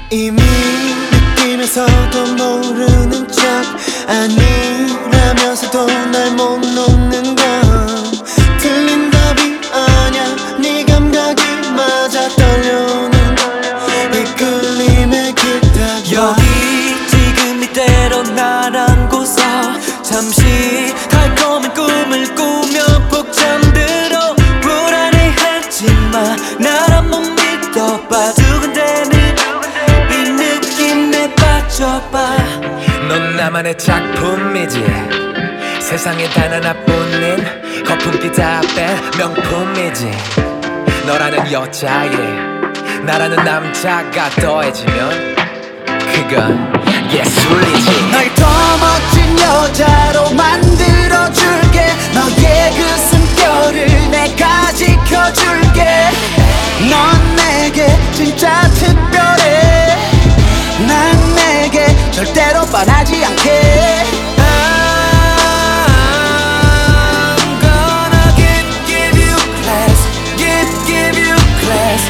이미 느끼면서도 모르는 척 아니라면서도 날 못 놓는 건 틀린 답이 아냐. 네 감각이 맞아 떨려오는 이끌림에 기다려. 여기 지금 이대로 날 안고서 잠시 달콤한 꿈을 꾸며 푹 잠들어. 불안해하지마, 날 한번 믿어봐. 두근대는 이 느낌에 빠져봐. 넌 나만의 작품이지. 세상에 단 하나뿐인 거품기 다 뺀 명품이지. 너라는 여자에 나라는 남자가 더해지면 그건 예술이지. 널 더 멋진 여자로 만들어줄게. 너의 그 숨결을 내가 지켜줄게. 넌 내게 진짜 특별해. 난 내게 절대로 반하지 않게. I'm gonna give you class, give you class.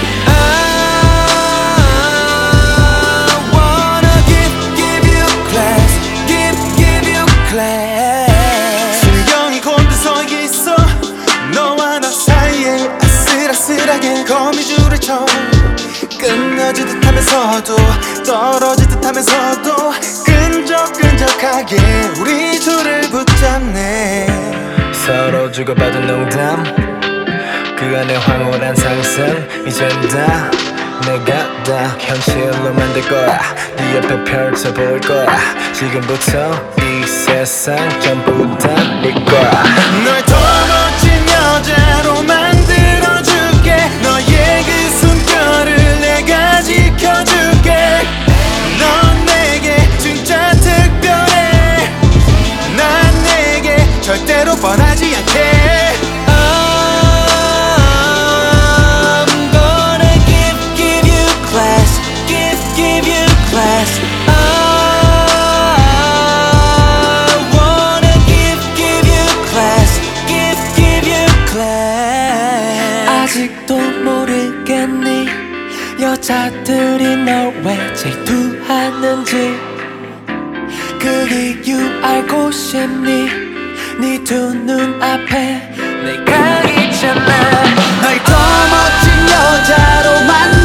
I wanna give you class, give you class. 신경이 곤두서 있어. 너와 나 사이에 아슬아슬하게 거미줄을 쳐. 끝나지 듯하면서도 떨어질 듯하면서도 끈적끈적하게 우리 둘을 붙잡네. 서로 주고받은 농담, 그 안에 황홀한 상상. 이젠 다 내가 다 현실로 만들 거야. 네 옆에 펼쳐볼 거야. 지금부터 이 세상 전부 다 네 거야. 널 더 멋진 여자로 만들어줄게. 너의 그 숨결을 내가 지켜줄게. 넌 내게 진짜 특별해. 난 내게 절대로 뻔하지 않게. I'm gonna give you class, give you class. I wanna give you class, give you class. 아직도 모르겠니? 여자들이 널 왜 질투하는지. 그 이유 알고 싶니? 네 두 눈 앞에 내가 있잖아. 널 더 멋진 여자로 만들